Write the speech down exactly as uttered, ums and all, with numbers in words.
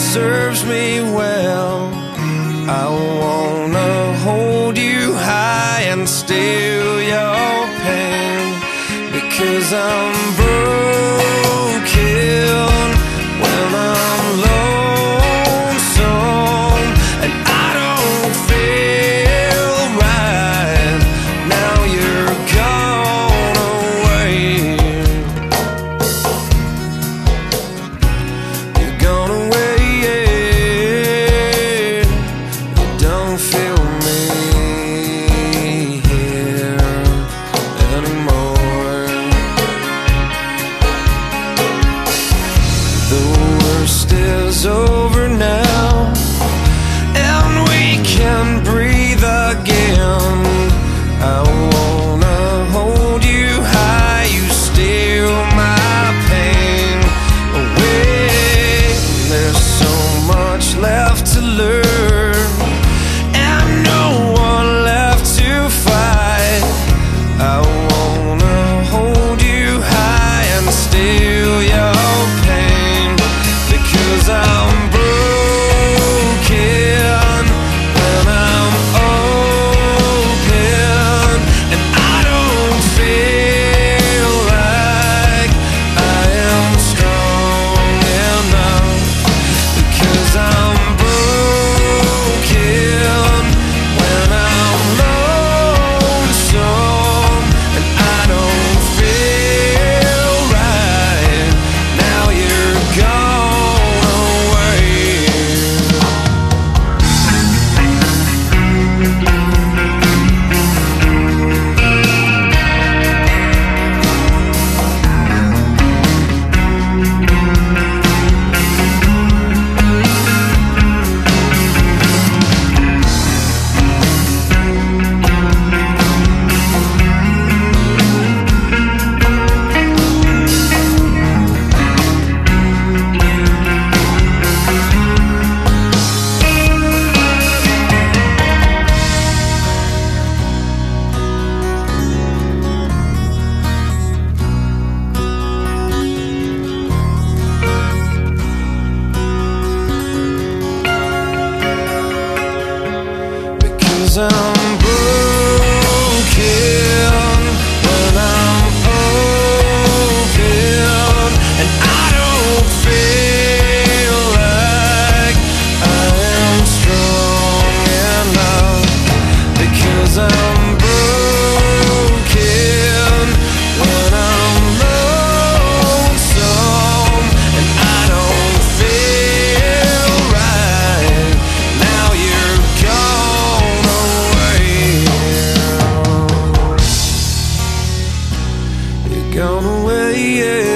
serves me well. I wanna hold you high and steal your pain, because I'm broken when I'm lonesome and I don't feel right. Now you're gone away. You're gone away, yeah. You don't feel me here anymore. The worst is over now, and we can breathe again. I wanna hold you high, you steal my pain away. There's so much left to learn and no one left to fight. I wanna hold you high and steal your pain, because I'm broken when I'm open and I don't feel like I am strong enough, because I'm broken when I'm lonesome and I don't feel right. Now you're gone away. Because I'm broken when I'm open and I don't feel like I am strong enough, because I'm broken when I'm lonesome and I don't feel right. Now you're gone away. You're gone away, yeah.